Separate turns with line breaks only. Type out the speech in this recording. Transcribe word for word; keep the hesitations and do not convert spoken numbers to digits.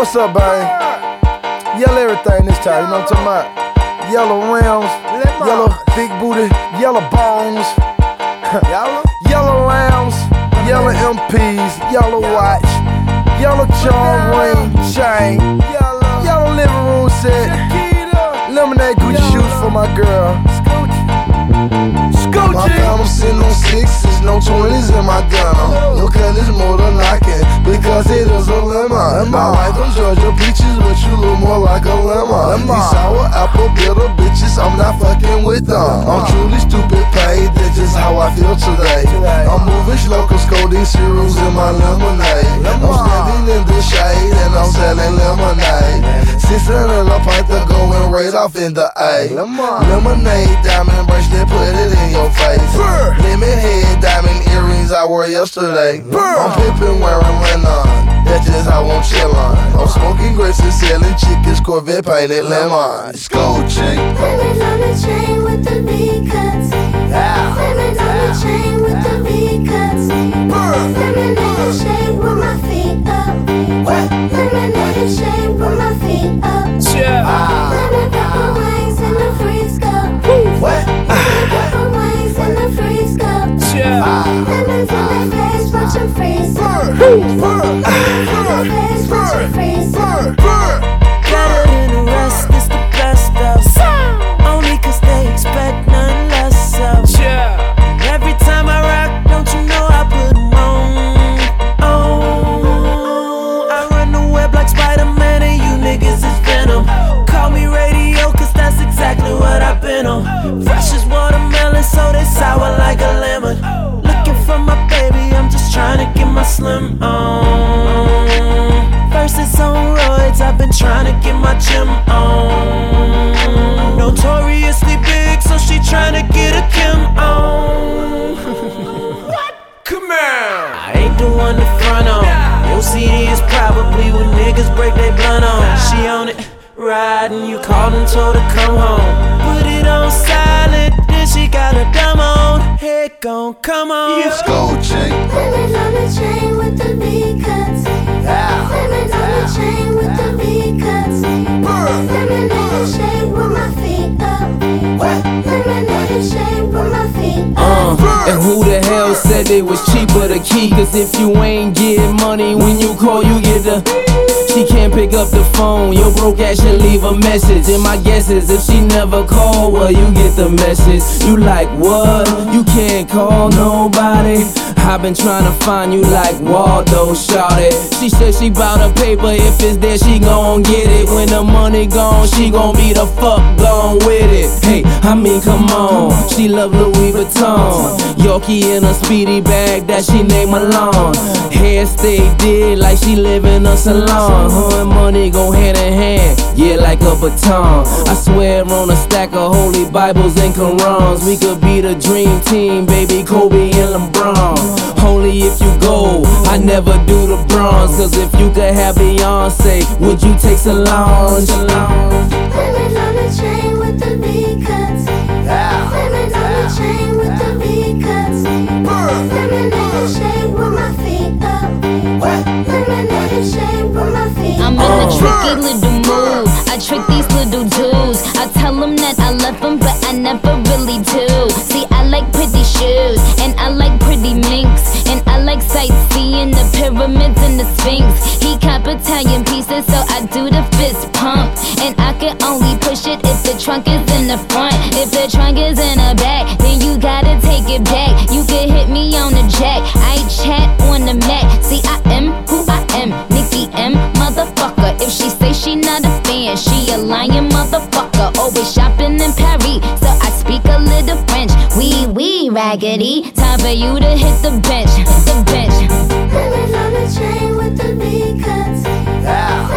what's up, babe? Yellow everything this time, you know what I'm talking about? Yellow rims, yellow big booty, yellow bones, yellow lambs, yellow M Ps, yellow watch, yellow charm ring, chain, yellow living room set, lemonade Gucci shoes for my girl. My I'm sitting on sixes, no twenties in my denim. Look at this motor knocking, because it is a lemon. I like them Georgia peaches, but you look more like a lemon. These sour apple bitter bitches, I'm not fucking with them. I'm truly stupid paid, that's just how I feel today. I'm moving slow, cause codeine cereals in my lemonade. I'm standing in the shade, and I'm selling lemonade. Six hundred a pint to going right off in the A. Lemonade, diamond bracelet, put it in your face. Lemon head, diamond earrings I wore yesterday. I'm pimpin' wearing linen, that's just how I'm chillin'. I'm smoking grapes and selling chickens, Corvette painted lemon. School chick.
Lemon on the chain with the V cuts. Lemon on the chain with the V cuts. Lemonade shade with my feet up. Lemonade shade with my feet up. Lemon pepper wings in the freeze cup. Lemon pepper wings in the freeze cup. Lemons in the face, watch them freeze up. Lemons in the face, watch them freeze up.
Better than the rest, it's the best of. Only cause they expect none less of. Every time I rock, don't you know I put them on. Oh, I run the web like Spider-Man and you niggas is Venom. Call me radio cause that's exactly what I've been on. Fresh as watermelon, so they sour like a lemon. Looking for my baby, I'm just trying to get my slim on. First it's on roids, I've been trying to get my gym on. Notoriously big, so she trying to get a Kim on. What? Come here. I ain't the one to front on. Your C D is probably what niggas break they blunt on. She on it, riding, you called and told her come home. Put it on silent, then she got a dumb on. Head gon' come on.
Yeah. School chick.
Lemon on the chain with the V cuts. Lemon on the chain with the V cuts. Lemonade shade with my feet up. Lemonade shade with my feet up.
Uh, and who the hell said it was cheaper to keep? Cause if you ain't getting money when you call, you get the. She can't pick up the phone, your broke ass should leave a message. And my guess is if she never call, well you get the message. You like what? You can't call nobody. I've been trying to find you like Waldo, shawty. She said she bout her paper, if it's there she gon' get it. When the money gone, she gon' be the fuck gone with it. Hey, I mean come on, she love Louis Vuitton. Yorkie in a speedy bag that she named Malone. Hair stay did like she live in a salon. Her and money go hand in hand, yeah, like a baton. I swear on a stack of holy Bibles and Qurans. We could be the dream team, baby, Kobe and LeBron. Only if you go, I never do the bronze. Cause if you could have Beyonce, would you take Solange?
Lemon on the chain with the V cuts. Lemon on the chain with the V cuts. Lemonade shade with my feet up. Lemonade shade with my feet up.
I'm in a tricky little mood. I trick these little dudes. I tell them that I love them, but I never really do. See, I like pretty shoes, and I like pretty minks, and I like sightseeing the pyramids and the Sphinx. He cop Italian pieces, so I do the fist pump. And I can only push it if the trunk is in the front. If the trunk is in the back, then you gotta take it back. You can hit me on the jack, I chat on the Mac. See, I am who I am, Nicki M, motherfucker. If she say she not a fan, she a lying motherfucker. Always shopping in Paris, so I speak a little French. Wee wee raggedy, time for you to hit the bench, the bench.
Lemon on the chain with the V cuts.